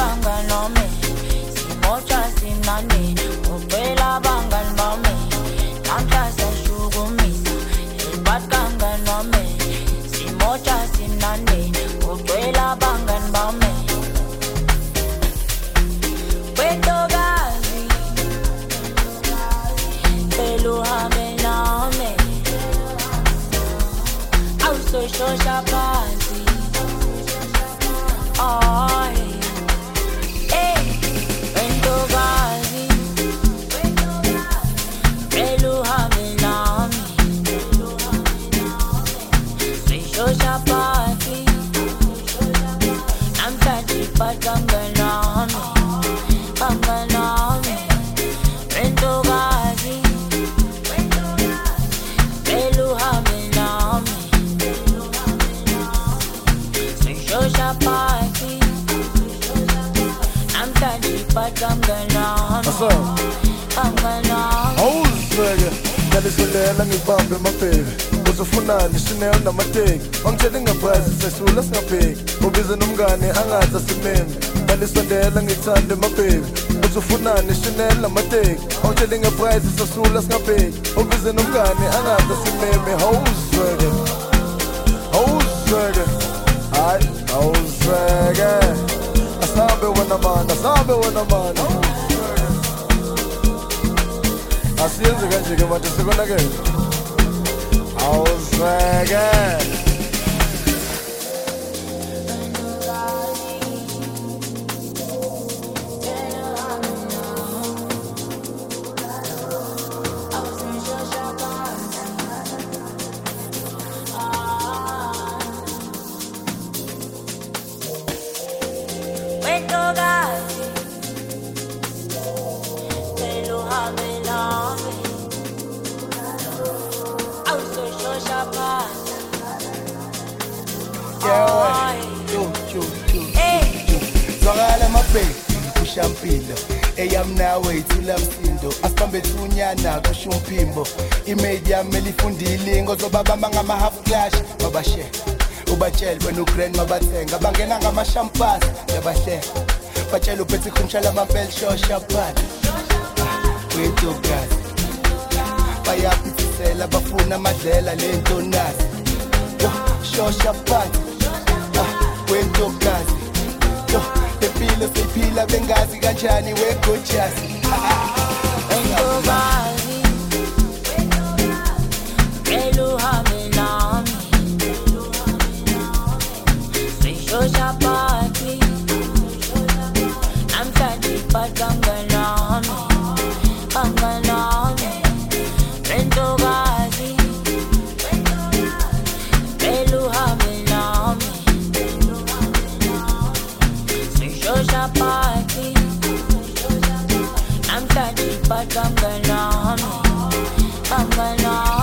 bangani bami simoja simnandi ucela bangani bami namhla siyashukumisa bad bangani bami simoja simnandi ucela bangani bami wentokazi beluhambe nami awusoshosha phansi ay hey wentokazi beluhambe nami soshosha phansi namhlanje bangani bami wentokazi beluhambe nami soshosha phansi namhlanje bangani awuzweke ngalisolela ngibambe mabheki uzofunani Chanel namateki wangitshela ingaphansi sesula singabheki ubize nomngane angathi asimeme ngalisondela ngithande mabheki uzofunani Chanel namateki wangitshela ingaphansi sesula singabheki ubize nomngane angathi asimeme awuzweke hayi awuzweke asabe wena mana asiyenze kanje-ke manje sekonakele awuzweke wentokazi beluhambe nami awusoshosha phansi zwakala mabheki ushampilo eyam nawe ithula msindo asibambe thunyana kusho umphimbo imade yami elifundile ingo zobabamba ngama-half clash babashe ubatshele wena ugrand mabathenga bangena ngamashampasi yabahle batshele uphethe ikhumsha lamampela shosha phana wentokazi bayaphithisela bafuna amadlela lentonazi shosha phana wentokazi lempilo siyiphila bengazi kanjani wegojazi wentokazi beluhambe nami soshosha phansi namhlanje bangani bami wentokazi beluhambe nami soshosha phansi namhlanje bangani bami